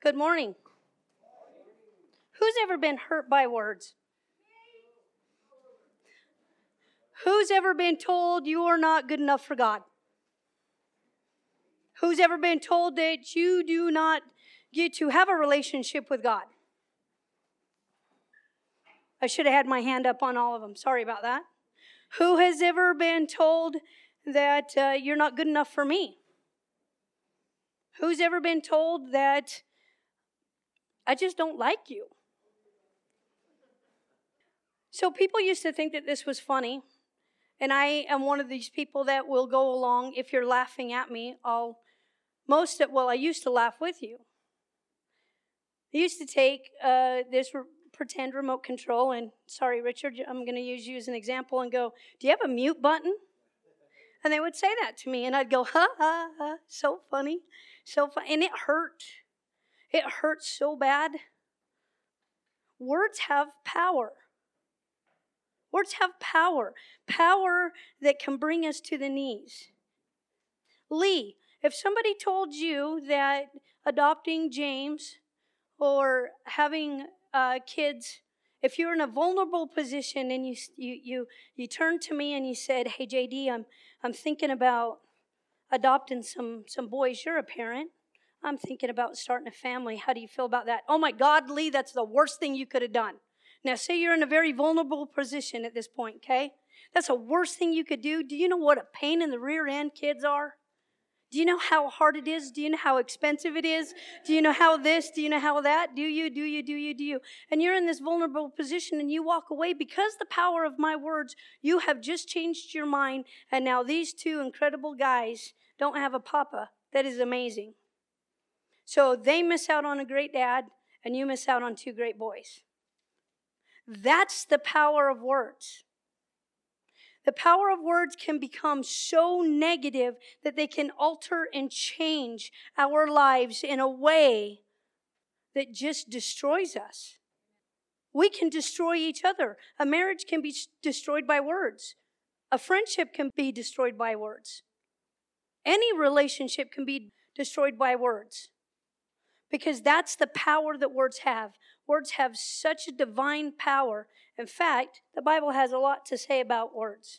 Good morning. Who's ever been hurt by words? Who's ever been told you are not good enough for God? Who's ever been told that you do not get to have a relationship with God? I should have had my hand up on all of them. Sorry about that. Who has ever been told that you're not good enough for me? Who's ever been told that I just don't like you? So people used to think that this was funny. And I am one of these people that will go along. If you're laughing at me, I used to laugh with you. I used to take this pretend remote control, and sorry, Richard, I'm going to use you as an example and go, do you have a mute button? And they would say that to me, and I'd go, ha, ha, ha, so funny, so fun. And it hurt. It hurt so bad. Words have power. Words have power. Power that can bring us to the knees. Lee, if somebody told you that adopting James or having kids, if you're in a vulnerable position and you turned to me and you said, hey, JD, I'm thinking about adopting some boys. You're a parent. I'm thinking about starting a family. How do you feel about that? Oh, my God, Lee, that's the worst thing you could have done. Now, say you're in a very vulnerable position at this point, okay? That's the worst thing you could do. Do you know what a pain in the rear end kids are? Do you know how hard it is? Do you know how expensive it is? Do you know how this? Do you know how that? Do you? And you're in this vulnerable position and you walk away because the power of my words, you have just changed your mind. And now these two incredible guys don't have a papa. That is amazing. So they miss out on a great dad and you miss out on two great boys. That's the power of words. The power of words can become so negative that they can alter and change our lives in a way that just destroys us. We can destroy each other. A marriage can be destroyed by words. A friendship can be destroyed by words. Any relationship can be destroyed by words. Because that's the power that words have. Words have such a divine power. In fact, the Bible has a lot to say about words.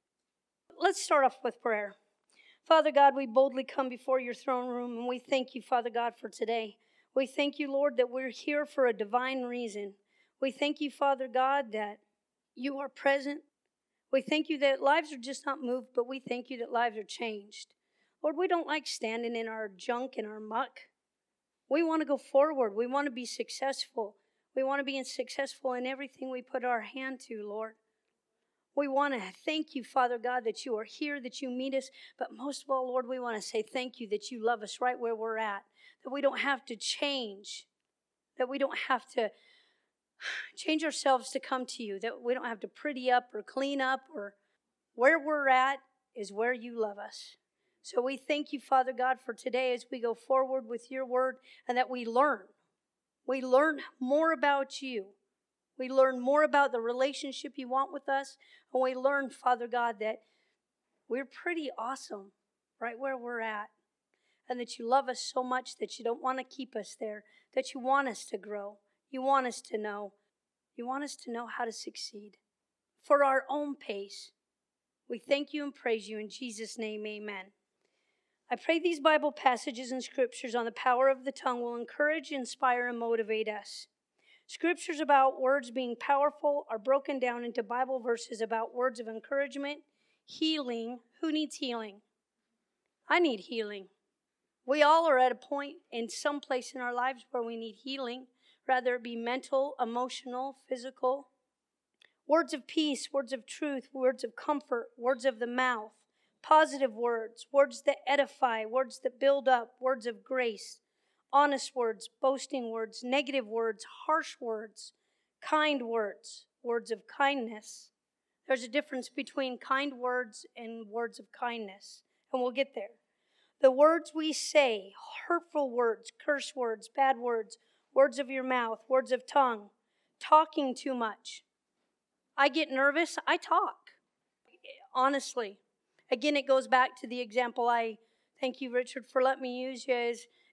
Let's start off with prayer. Father God, we boldly come before your throne room, and we thank you, Father God, for today. We thank you, Lord, that we're here for a divine reason. We thank you, Father God, that you are present. We thank you that lives are just not moved, but we thank you that lives are changed. Lord, we don't like standing in our junk and our muck. We want to go forward. We want to be successful. We want to be successful in everything we put our hand to, Lord. We want to thank you, Father God, that you are here, that you meet us. But most of all, Lord, we want to say thank you that you love us right where we're at, that we don't have to change, that we don't have to change ourselves to come to you, that we don't have to pretty up or clean up, or where we're at is where you love us. So we thank you, Father God, for today as we go forward with your word and that we learn. We learn more about you. We learn more about the relationship you want with us. And we learn, Father God, that we're pretty awesome right where we're at. And that you love us so much that you don't want to keep us there. That you want us to grow. You want us to know. You want us to know how to succeed. For our own pace. We thank you and praise you in Jesus' name, amen. I pray these Bible passages and scriptures on the power of the tongue will encourage, inspire, and motivate us. Scriptures about words being powerful are broken down into Bible verses about words of encouragement, healing. Who needs healing? I need healing. We all are at a point in some place in our lives where we need healing, whether it be mental, emotional, physical. Words of peace, words of truth, words of comfort, words of the mouth. Positive words, words that edify, words that build up, words of grace, honest words, boasting words, negative words, harsh words, kind words, words of kindness. There's a difference between kind words and words of kindness, and we'll get there. The words we say, hurtful words, curse words, bad words, words of your mouth, words of tongue, talking too much. I get nervous, I talk, honestly. Again, it goes back to the example thank you, Richard, for letting me use you.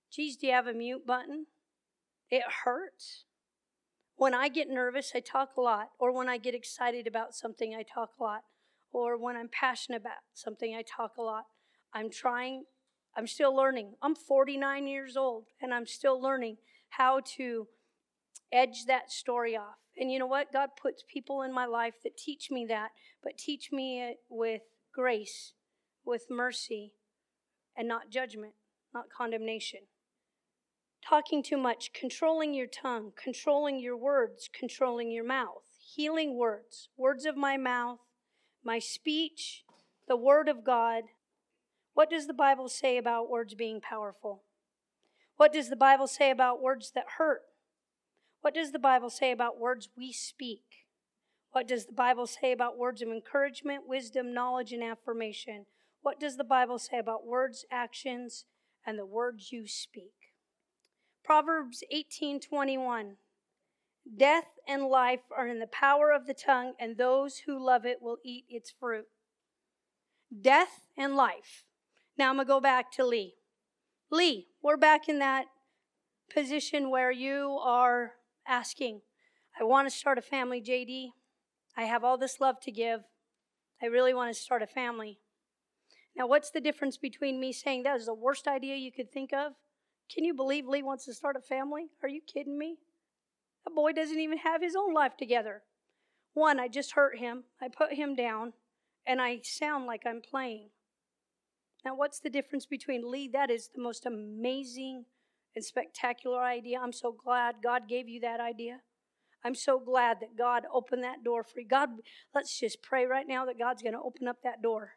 Geez, do you have a mute button? It hurts. When I get nervous, I talk a lot. Or when I get excited about something, I talk a lot. Or when I'm passionate about something, I talk a lot. I'm still learning. I'm 49 years old, and I'm still learning how to edge that story off. And you know what? God puts people in my life that teach me that, but teach me it with grace, with mercy, and not judgment, not condemnation. Talking too much, controlling your tongue, controlling your words, controlling your mouth, healing words, words of my mouth, my speech, the word of God. What does the Bible say about words being powerful? What does the Bible say about words that hurt? What does the Bible say about words we speak? What does the Bible say about words of encouragement, wisdom, knowledge, and affirmation? What does the Bible say about words, actions, and the words you speak? Proverbs 18:21. Death and life are in the power of the tongue, and those who love it will eat its fruit. Death and life. Now I'm going to go back to Lee. Lee, we're back in that position where you are asking, I want to start a family, JD. I have all this love to give. I really want to start a family. Now, what's the difference between me saying that is the worst idea you could think of? Can you believe Lee wants to start a family? Are you kidding me? That boy doesn't even have his own life together. One, I just hurt him. I put him down, and I sound like I'm playing. Now, what's the difference between Lee? That is the most amazing and spectacular idea. I'm so glad God gave you that idea. I'm so glad that God opened that door for you. God, let's just pray right now that God's going to open up that door.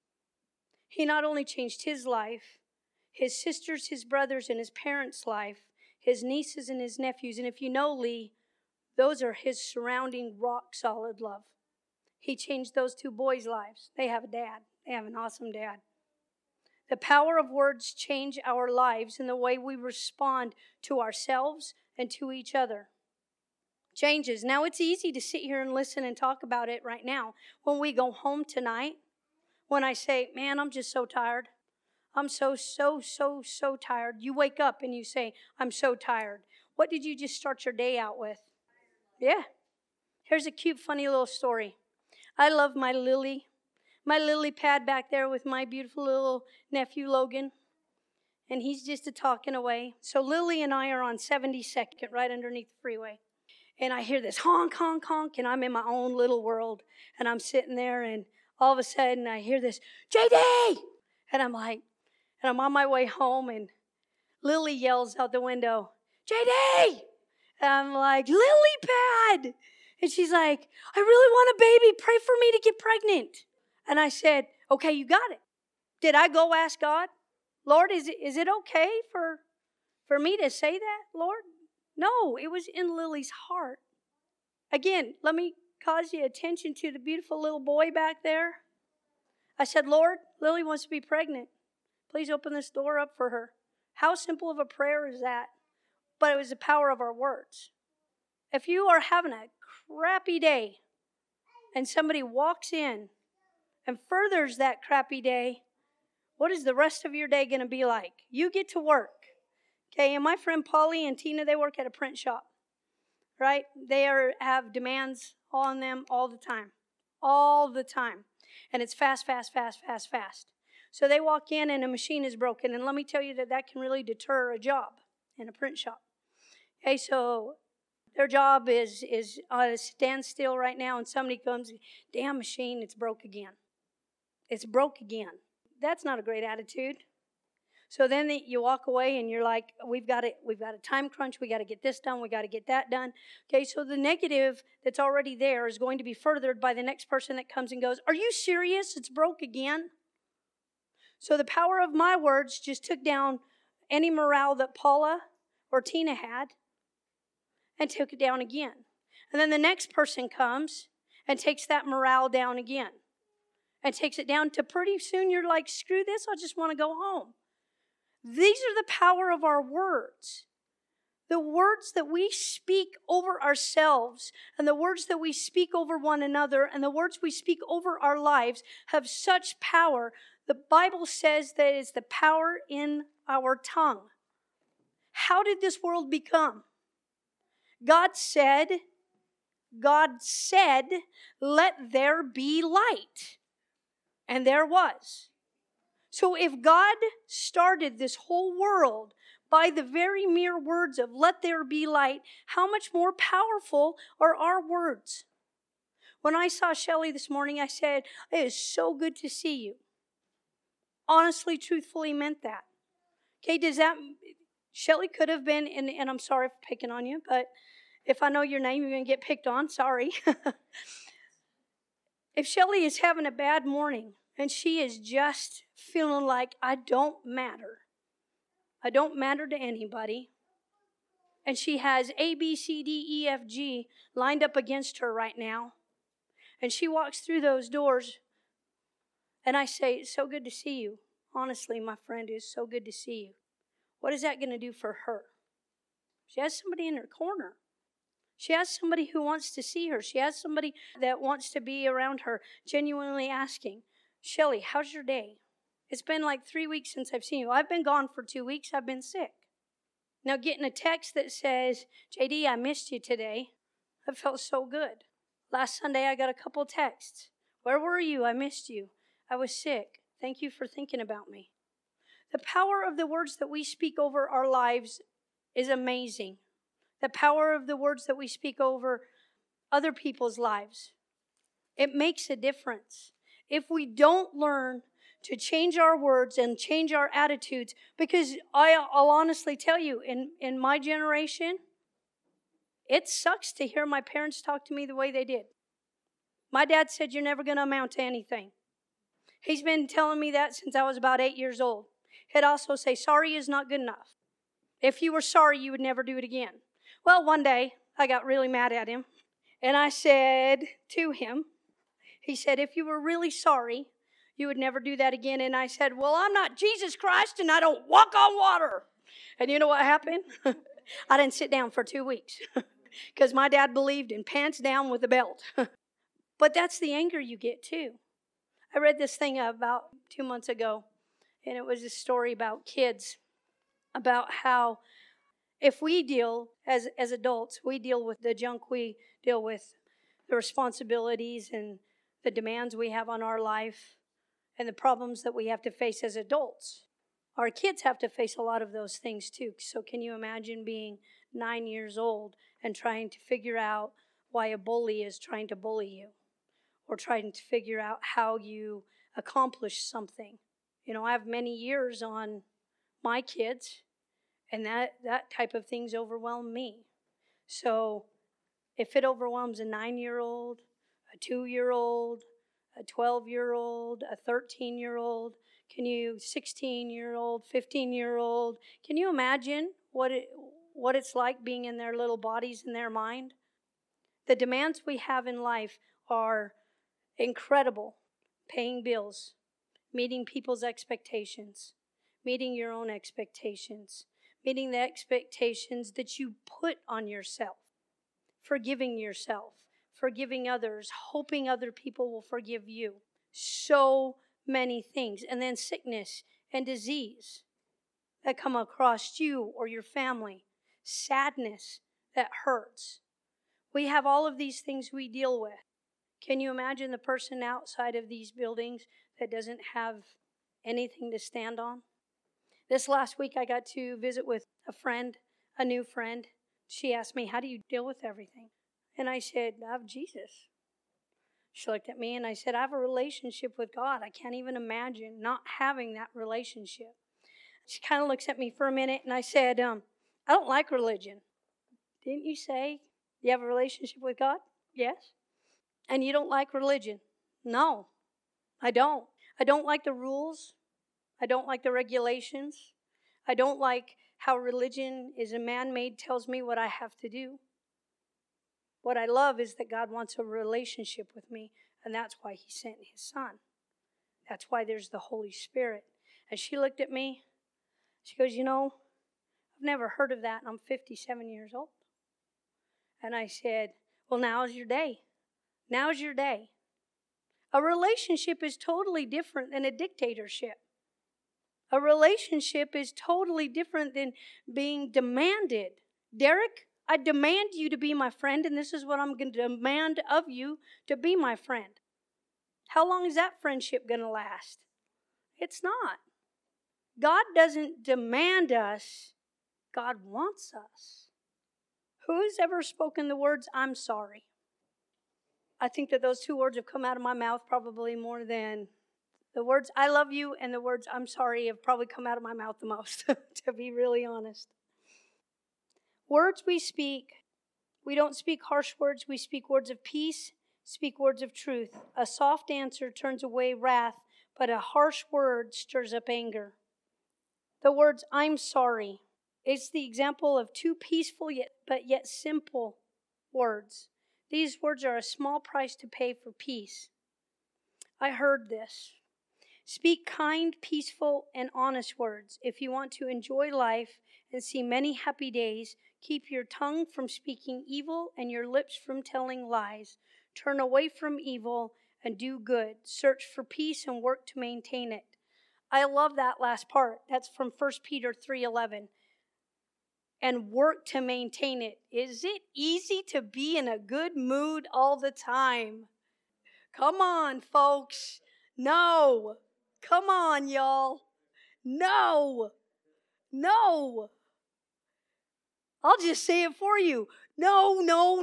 He not only changed his life, his sisters, his brothers, and his parents' life, his nieces and his nephews. And if you know Lee, those are his surrounding rock-solid love. He changed those two boys' lives. They have a dad. They have an awesome dad. The power of words change our lives in the way we respond to ourselves and to each other. Changes. Now, it's easy to sit here and listen and talk about it right now. When we go home tonight, when I say, man, I'm just so tired. I'm so tired. You wake up and you say, I'm so tired. What did you just start your day out with? Yeah. Here's a cute, funny little story. I love my lily pad back there with my beautiful little nephew, Logan. And he's just talking away. So Lily and I are on 72nd, right underneath the freeway. And I hear this honk, honk, honk, and I'm in my own little world. And I'm sitting there, and all of a sudden I hear this, JD! And I'm like, and I'm on my way home, and Lily yells out the window, JD! And I'm like, lily pad! And she's like, I really want a baby. Pray for me to get pregnant. And I said, okay, you got it. Did I go ask God, Lord, is it okay for me to say that, Lord? No, it was in Lily's heart. Again, let me cause you attention to the beautiful little boy back there. I said, Lord, Lily wants to be pregnant. Please open this door up for her. How simple of a prayer is that? But it was the power of our words. If you are having a crappy day and somebody walks in and furthers that crappy day, what is the rest of your day going to be like? You get to work. Okay, and my friend Polly and Tina, they work at a print shop, right? They have demands on them all the time. All the time. And it's fast. So they walk in and a machine is broken. And let me tell you that can really deter a job in a print shop. Okay, so their job is on a standstill right now, and somebody comes, damn machine, it's broke again. It's broke again. That's not a great attitude. So then you walk away and you're like, we've got a time crunch. We got to get this done. We got to get that done. Okay, so the negative that's already there is going to be furthered by the next person that comes and goes, are you serious? It's broke again? So the power of my words just took down any morale that Paula or Tina had and took it down again. And then the next person comes and takes that morale down again and takes it down to pretty soon you're like, screw this, I just want to go home. These are the power of our words. The words that we speak over ourselves and the words that we speak over one another and the words we speak over our lives have such power. The Bible says that it's the power in our tongue. how did this world become? God said, let there be light. And there was. So if God started this whole world by the very mere words of let there be light, how much more powerful are our words? When I saw Shelly this morning, I said, it is so good to see you. Honestly, truthfully meant that. Okay, Shelly could have been, and I'm sorry for picking on you, but if I know your name, you're going to get picked on. Sorry. If Shelly is having a bad morning and she is just feeling like I don't matter to anybody, and she has A, B, C, D, E, F, G lined up against her right now, and she walks through those doors, and I say, it's so good to see you. Honestly, my friend, it's so good to see you. What is that going to do for her? She has somebody in her corner. She has somebody who wants to see her. She has somebody that wants to be around her, genuinely asking, Shelly, how's your day? It's been like 3 weeks since I've seen you. I've been gone for 2 weeks. I've been sick. Now getting a text that says, JD, I missed you today. That felt so good. Last Sunday, I got a couple texts. Where were you? I missed you. I was sick. Thank you for thinking about me. The power of the words that we speak over our lives is amazing. The power of the words that we speak over other people's lives. It makes a difference. If we don't learn to change our words and change our attitudes, because I'll honestly tell you, in my generation, it sucks to hear my parents talk to me the way they did. My dad said, you're never going to amount to anything. He's been telling me that since I was about 8 years old. He'd also say, sorry is not good enough. If you were sorry, you would never do it again. Well, one day, I got really mad at him, and I said to him, he said, if you were really sorry, you would never do that again. And I said, well, I'm not Jesus Christ, and I don't walk on water. And you know what happened? I didn't sit down for 2 weeks, because my dad believed in pants down with a belt. But that's the anger you get, too. I read this thing about 2 months ago, and it was a story about kids, about how if we deal, as adults, we deal with the junk, we deal with the responsibilities and the demands we have on our life and the problems that we have to face as adults. Our kids have to face a lot of those things too. So can you imagine being 9 years old and trying to figure out why a bully is trying to bully you, or trying to figure out how you accomplish something? You know, I have many years on my kids, and that type of things overwhelm me. So if it overwhelms a 9-year-old, a 2-year-old, a 12-year-old, a 13-year-old, 16-year-old, 15-year-old, can you imagine what it's like being in their little bodies and their mind? The demands we have in life are incredible. Paying bills, meeting people's expectations, meeting your own expectations, meeting the expectations that you put on yourself, forgiving yourself, forgiving others, hoping other people will forgive you. So many things. And then sickness and disease that come across you or your family. Sadness that hurts. We have all of these things we deal with. Can you imagine the person outside of these buildings that doesn't have anything to stand on? This last week, I got to visit with a friend, a new friend. She asked me, how do you deal with everything? And I said, I have Jesus. She looked at me and I said, I have a relationship with God. I can't even imagine not having that relationship. She kind of looks at me for a minute and I said, I don't like religion. Didn't you say you have a relationship with God? Yes. And you don't like religion? No, I don't. I don't like the rules. I don't like the regulations. I don't like how religion is a man-made, tells me what I have to do. What I love is that God wants a relationship with me, and that's why He sent His Son. That's why there's the Holy Spirit. And she looked at me. She goes, you know, I've never heard of that, and I'm 57 years old. And I said, well, now's your day. Now's your day. A relationship is totally different than a dictatorship. A relationship is totally different than being demanded. Derek, I demand you to be my friend, and this is what I'm going to demand of you to be my friend. How long is that friendship going to last? It's not. God doesn't demand us. God wants us. Who has ever spoken the words, I'm sorry? I think that those two words have come out of my mouth probably more than the words I love you and the words I'm sorry have probably come out of my mouth the most, to be really honest. Words we speak, we don't speak harsh words, we speak words of peace, speak words of truth. A soft answer turns away wrath, but a harsh word stirs up anger. The words I'm sorry is the example of two peaceful but yet simple words. These words are a small price to pay for peace. I heard this. Speak kind, peaceful, and honest words. If you want to enjoy life and see many happy days, keep your tongue from speaking evil and your lips from telling lies. Turn away from evil and do good. Search for peace and work to maintain it. I love that last part. That's from 1 Peter 3:11. And work to maintain it. Is it easy to be in a good mood all the time? Come on, folks. No. Come on, y'all. No. No. I'll just say it for you. No,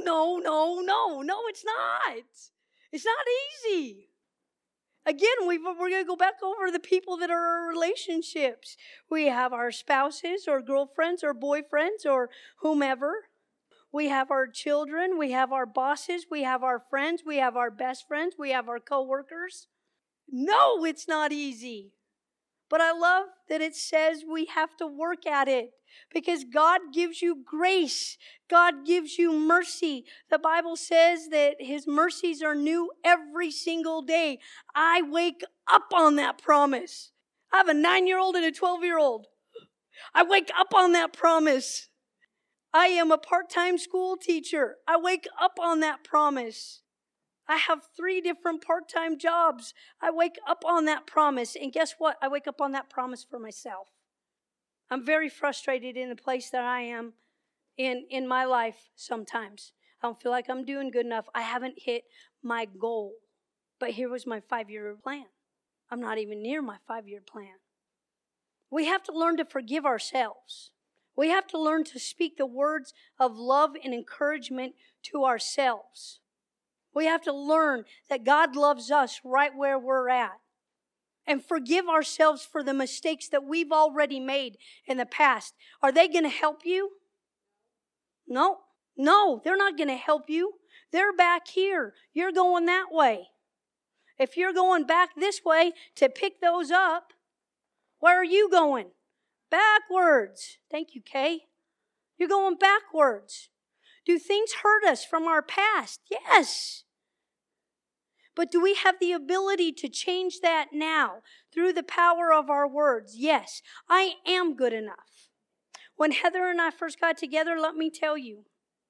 it's not. It's not easy. Again, we're going to go back over the people that are in relationships. We have our spouses or girlfriends or boyfriends or whomever. We have our children. We have our bosses. We have our friends. We have our best friends. We have our coworkers. No, it's not easy. But I love that it says we have to work at it because God gives you grace. God gives you mercy. The Bible says that His mercies are new every single day. I wake up on that promise. I have a 9-year-old and a 12-year-old. I wake up on that promise. I am a part-time school teacher. I wake up on that promise. I have 3 different part-time jobs. I wake up on that promise. And guess what? I wake up on that promise for myself. I'm very frustrated in the place that I am in my life sometimes. I don't feel like I'm doing good enough. I haven't hit my goal. But here was my 5-year plan. I'm not even near my 5-year plan. We have to learn to forgive ourselves. We have to learn to speak the words of love and encouragement to ourselves. We have to learn that God loves us right where we're at and forgive ourselves for the mistakes that we've already made in the past. Are they going to help you? No, they're not going to help you. They're back here. You're going that way. If you're going back this way to pick those up, where are you going? Backwards. Thank you, Kay. You're going backwards. Do things hurt us from our past? Yes. But do we have the ability to change that now through the power of our words? Yes, I am good enough. When Heather and I first got together, let me tell you,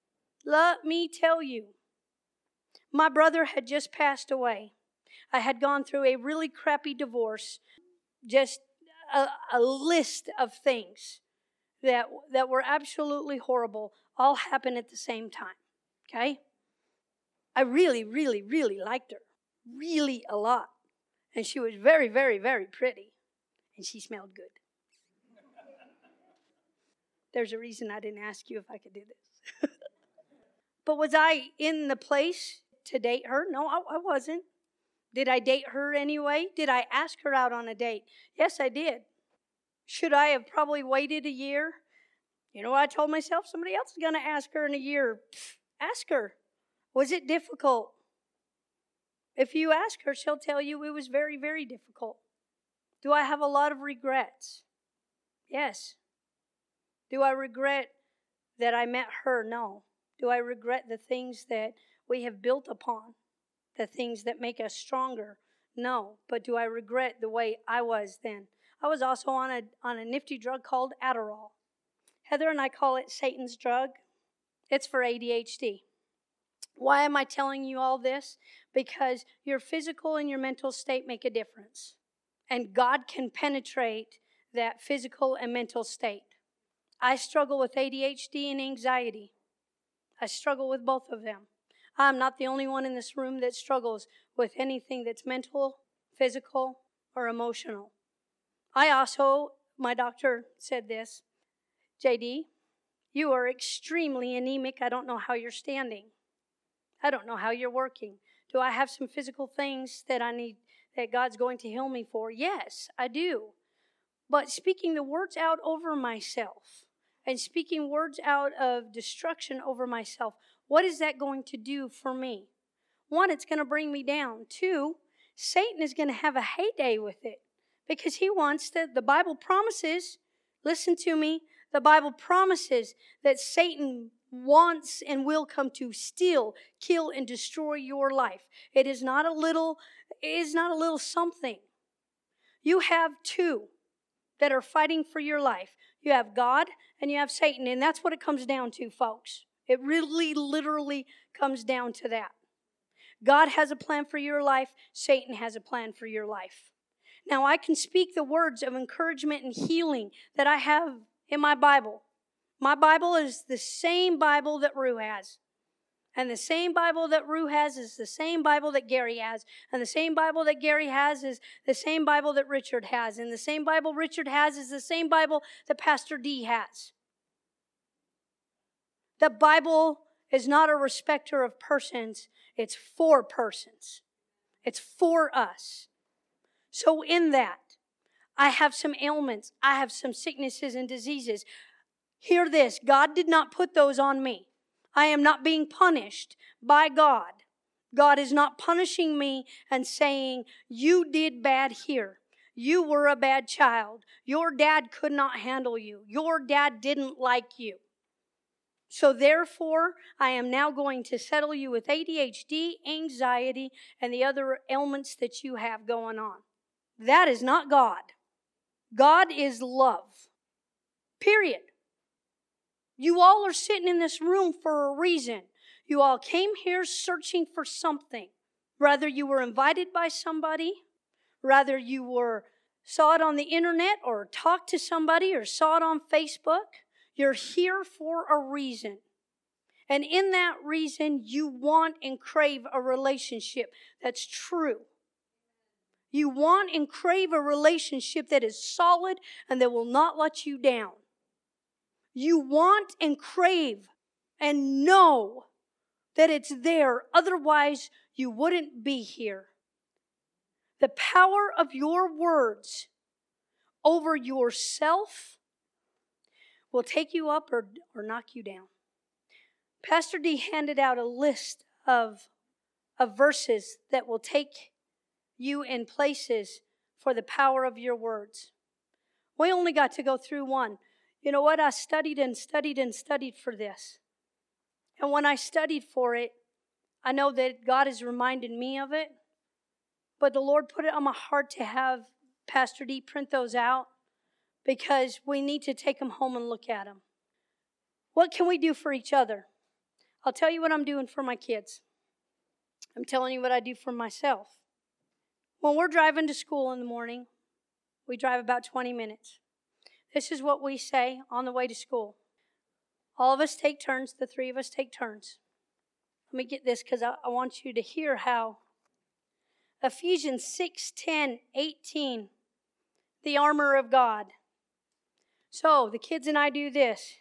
my brother had just passed away. I had gone through a really crappy divorce, just a list of things that were absolutely horrible, all happened at the same time, okay? I really, really, really liked her. Really a lot. And she was very, very, very pretty. And she smelled good. There's a reason I didn't ask you if I could do this. But was I in the place to date her? No, I wasn't. Did I date her anyway? Did I ask her out on a date? Yes, I did. Should I have probably waited a year? You know what I told myself? Somebody else is going to ask her in a year. Ask her. Was it difficult? If you ask her, she'll tell you it was very, very difficult. Do I have a lot of regrets? Yes. Do I regret that I met her? No. Do I regret the things that we have built upon? The things that make us stronger? No. But do I regret the way I was then? I was also on a nifty drug called Adderall. Heather and I call it Satan's drug. It's for ADHD. Why am I telling you all this? Because your physical and your mental state make a difference. And God can penetrate that physical and mental state. I struggle with ADHD and anxiety. I struggle with both of them. I'm not the only one in this room that struggles with anything that's mental, physical, or emotional. My doctor said this, JD, you are extremely anemic. I don't know how you're standing. I don't know how you're working. Do I have some physical things that that God's going to heal me for? Yes, I do. But speaking the words out over myself and speaking words out of destruction over myself, what is that going to do for me? One, it's going to bring me down. Two, Satan is going to have a heyday with it because he wants to. The Bible promises, listen to me, the Bible promises that Satan wants and will come to steal, kill, and destroy your life. It is not a little something. You have two that are fighting for your life. You have God and you have Satan, and that's what it comes down to, folks. It really, literally comes down to that. God has a plan for your life. Satan has a plan for your life. Now, I can speak the words of encouragement and healing that I have in my Bible. My Bible is the same Bible that Rue has. And the same Bible that Rue has is the same Bible that Gary has. And the same Bible that Gary has is the same Bible that Richard has. And the same Bible Richard has is the same Bible that Pastor D has. The Bible is not a respecter of persons. It's for persons. It's for us. So in that, I have some ailments. I have some sicknesses and diseases. Hear this. God did not put those on me. I am not being punished by God. God is not punishing me and saying, you did bad here. You were a bad child. Your dad could not handle you. Your dad didn't like you. So therefore, I am now going to settle you with ADHD, anxiety, and the other ailments that you have going on. That is not God. God is love. Period. You all are sitting in this room for a reason. You all came here searching for something. Whether you were invited by somebody, whether you saw it on the internet or talked to somebody or saw it on Facebook, you're here for a reason. And in that reason, you want and crave a relationship that's true. You want and crave a relationship that is solid and that will not let you down. You want and crave and know that it's there. Otherwise, you wouldn't be here. The power of your words over yourself will take you up or knock you down. Pastor D handed out a list of verses that will take you in places for the power of your words. We only got to go through one. You know what? I studied and studied and studied for this. And when I studied for it, I know that God has reminded me of it. But the Lord put it on my heart to have Pastor D print those out because we need to take them home and look at them. What can we do for each other? I'll tell you what I'm doing for my kids. I'm telling you what I do for myself. When we're driving to school in the morning, we drive about 20 minutes. This is what we say on the way to school. All of us take turns. The three of us take turns. Let me get this because I want you to hear how Ephesians 6:10-18, the armor of God. So the kids and I do this.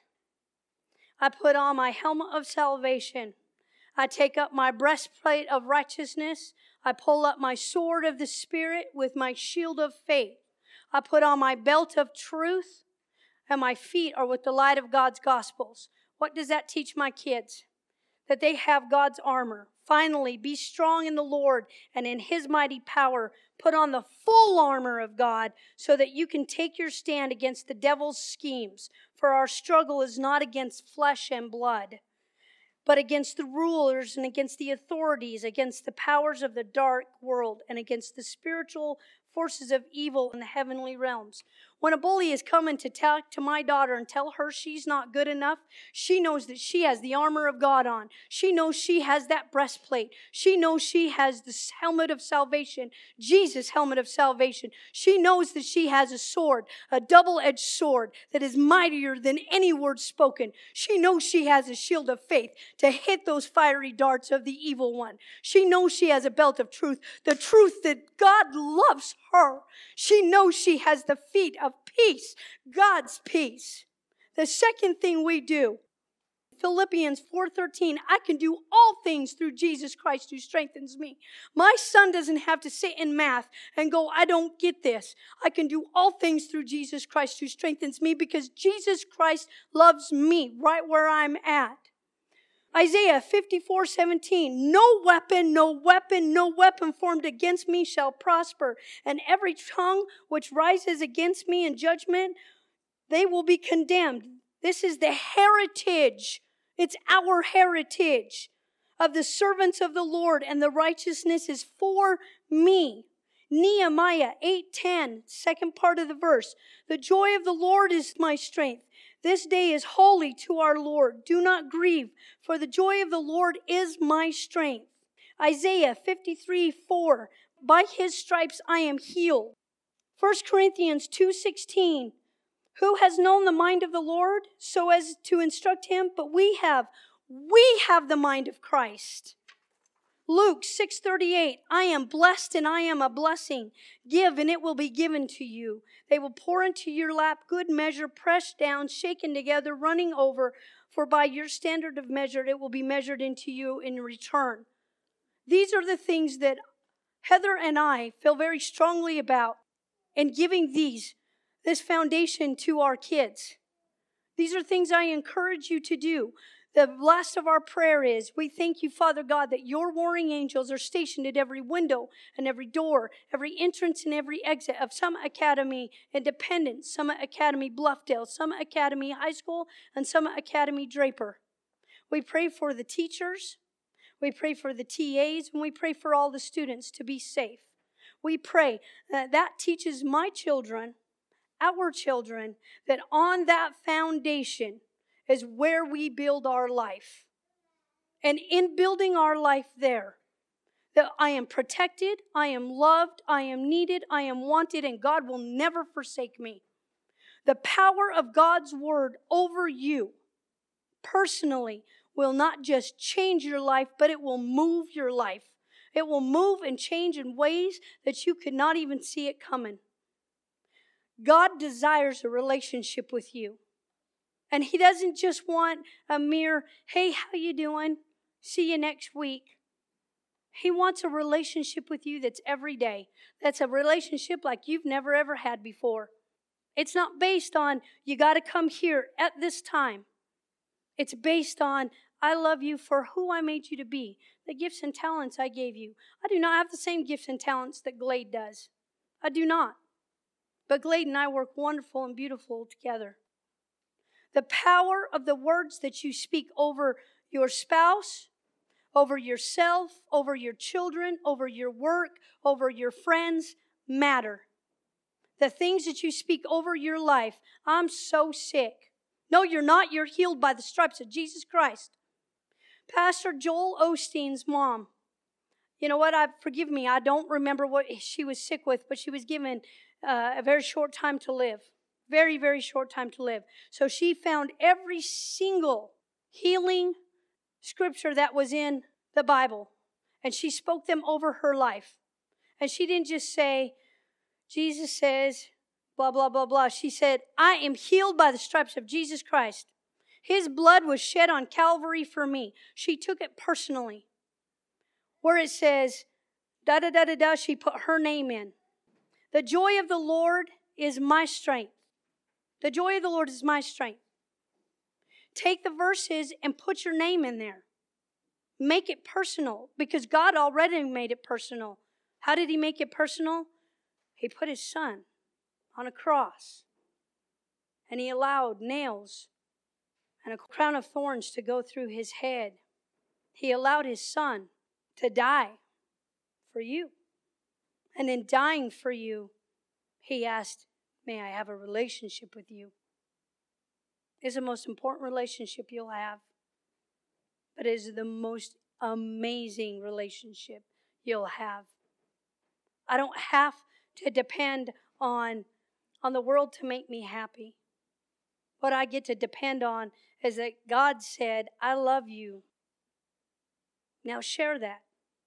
I put on my helmet of salvation. I take up my breastplate of righteousness. I pull up my sword of the Spirit with my shield of faith. I put on my belt of truth, and my feet are with the light of God's gospels. What does that teach my kids? That they have God's armor. Finally, be strong in the Lord and in His mighty power. Put on the full armor of God so that you can take your stand against the devil's schemes. For our struggle is not against flesh and blood, but against the rulers and against the authorities, against the powers of the dark world, and against the spiritual forces of evil in the heavenly realms. When a bully is coming to talk to my daughter and tell her she's not good enough, she knows that she has the armor of God on. She knows she has that breastplate. She knows she has the helmet of salvation, Jesus' helmet of salvation. She knows that she has a sword, a double-edged sword that is mightier than any word spoken. She knows she has a shield of faith to hit those fiery darts of the evil one. She knows she has a belt of truth, the truth that God loves her. She knows she has the feet of peace, God's peace. The second thing we do, Philippians 4:13, I can do all things through Jesus Christ who strengthens me. My son doesn't have to sit in math and go, I don't get this. I can do all things through Jesus Christ who strengthens me because Jesus Christ loves me right where I'm at. Isaiah 54:17, no weapon formed against me shall prosper, and every tongue which rises against me in judgment, they will be condemned. This is the heritage. It's our heritage of the servants of the Lord, and the righteousness is for me. Nehemiah 8:10, second part of the verse. The joy of the Lord is my strength. This day is holy to our Lord. Do not grieve, for the joy of the Lord is my strength. Isaiah 53:4, by his stripes I am healed. 1 Corinthians 2:16, who has known the mind of the Lord so as to instruct him? But we have the mind of Christ. Luke 6:38, I am blessed and I am a blessing. Give and it will be given to you. They will pour into your lap good measure, pressed down, shaken together, running over. For by your standard of measure, it will be measured into you in return. These are the things that Heather and I feel very strongly about in giving this foundation to our kids. These are things I encourage you to do. The last of our prayer is, we thank you, Father God, that your warring angels are stationed at every window and every door, every entrance and every exit of Summit Academy Independence, Summit Academy Bluffdale, Summit Academy High School, and Summit Academy Draper. We pray for the teachers, we pray for the TAs, and we pray for all the students to be safe. We pray that teaches my children, our children, that on that foundation is where we build our life. And in building our life there, that I am protected, I am loved, I am needed, I am wanted, and God will never forsake me. The power of God's word over you personally will not just change your life, but it will move your life. It will move and change in ways that you could not even see it coming. God desires a relationship with you. And he doesn't just want a mere, hey, how you doing? See you next week. He wants a relationship with you that's every day. That's a relationship like you've never ever had before. It's not based on, you got to come here at this time. It's based on, I love you for who I made you to be. The gifts and talents I gave you. I do not have the same gifts and talents that Glade does. I do not. But Glade and I work wonderful and beautiful together. The power of the words that you speak over your spouse, over yourself, over your children, over your work, over your friends matter. The things that you speak over your life, I'm so sick. No, you're not. You're healed by the stripes of Jesus Christ. Pastor Joel Osteen's mom, you know what? Forgive me, I don't remember what she was sick with, but she was given a very short time to live. Very, very short time to live. So she found every single healing scripture that was in the Bible, and she spoke them over her life. And she didn't just say, Jesus says, blah, blah, blah, blah. She said, I am healed by the stripes of Jesus Christ. His blood was shed on Calvary for me. She took it personally. Where it says, da, da, da, da, da, she put her name in. The joy of the Lord is my strength. The joy of the Lord is my strength. Take the verses and put your name in there. Make it personal, because God already made it personal. How did he make it personal? He put his son on a cross, and he allowed nails and a crown of thorns to go through his head. He allowed his son to die for you. And in dying for you, he asked May I have a relationship with you. It's the most important relationship you'll have. But it is the most amazing relationship you'll have. I don't have to depend on the world to make me happy. What I get to depend on is that God said, I love you. Now share that.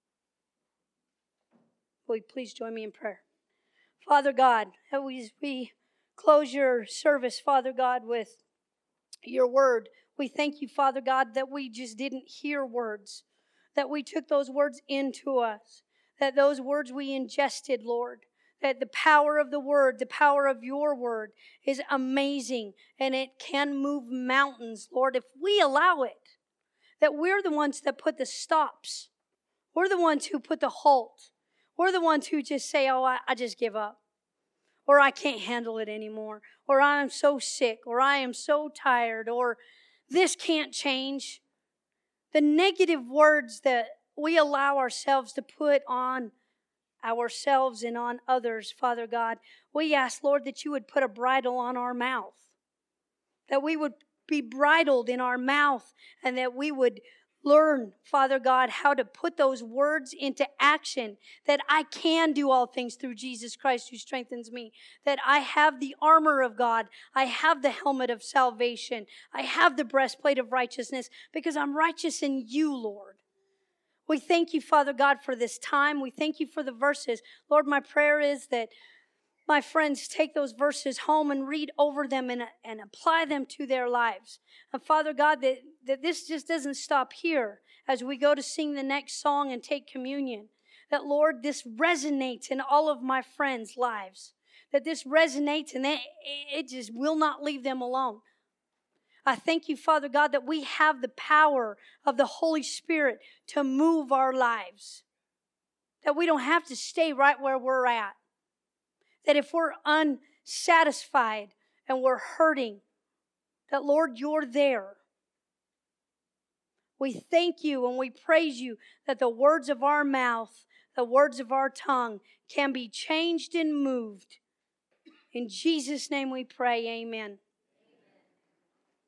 Will you please join me in prayer? Father God, as we close your service, Father God, with your word, we thank you, Father God, that we just didn't hear words, that we took those words into us, that those words we ingested, Lord, that the power of the word, the power of your word is amazing, and it can move mountains, Lord, if we allow it, that we're the ones that put the stops. We're the ones who put the halt. We're the ones who just say, oh, I just give up. Or I can't handle it anymore. Or I am so sick. Or I am so tired. Or this can't change. The negative words that we allow ourselves to put on ourselves and on others, Father God, we ask, Lord, that you would put a bridle on our mouth. That we would be bridled in our mouth, and that we would learn, Father God, how to put those words into action, that I can do all things through Jesus Christ who strengthens me, that I have the armor of God, I have the helmet of salvation, I have the breastplate of righteousness, because I'm righteous in you, Lord. We thank you, Father God, for this time. We thank you for the verses. Lord, my prayer is that my friends take those verses home and read over them and apply them to their lives. And Father God, that this just doesn't stop here as we go to sing the next song and take communion. That, Lord, this resonates in all of my friends' lives. That this resonates and it just will not leave them alone. I thank you, Father God, that we have the power of the Holy Spirit to move our lives. That we don't have to stay right where we're at. That if we're unsatisfied and we're hurting, that, Lord, you're there. We thank you and we praise you that the words of our mouth, the words of our tongue can be changed and moved. In Jesus' name we pray, amen.